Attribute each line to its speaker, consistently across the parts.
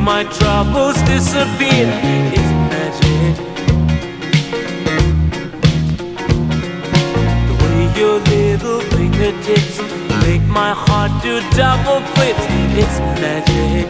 Speaker 1: my troubles disappear. It's magic. The way your little fingertips make my heart do double flips. It's magic.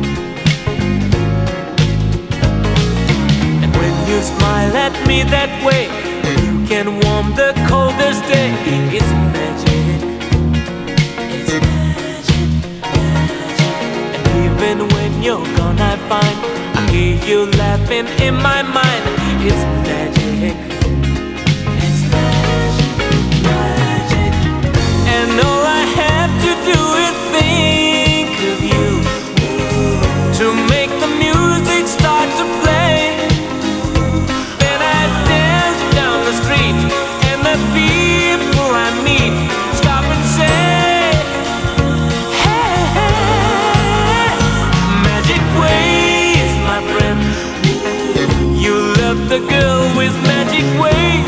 Speaker 1: And when you smile at me that way, you can warm the coldest day. It's magic. It's magic, magic. And even when you're gone, I find I hear you laughing in my mind. It's magic. It's magic, magic. And all I have to do is think of you to make the music start to play. Then I dance down the street, and the people I meet stop and say, hey, hey, magic ways, my friend. You love the girl with magic ways,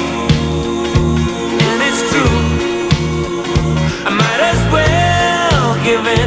Speaker 1: and it's true. I might as well give in.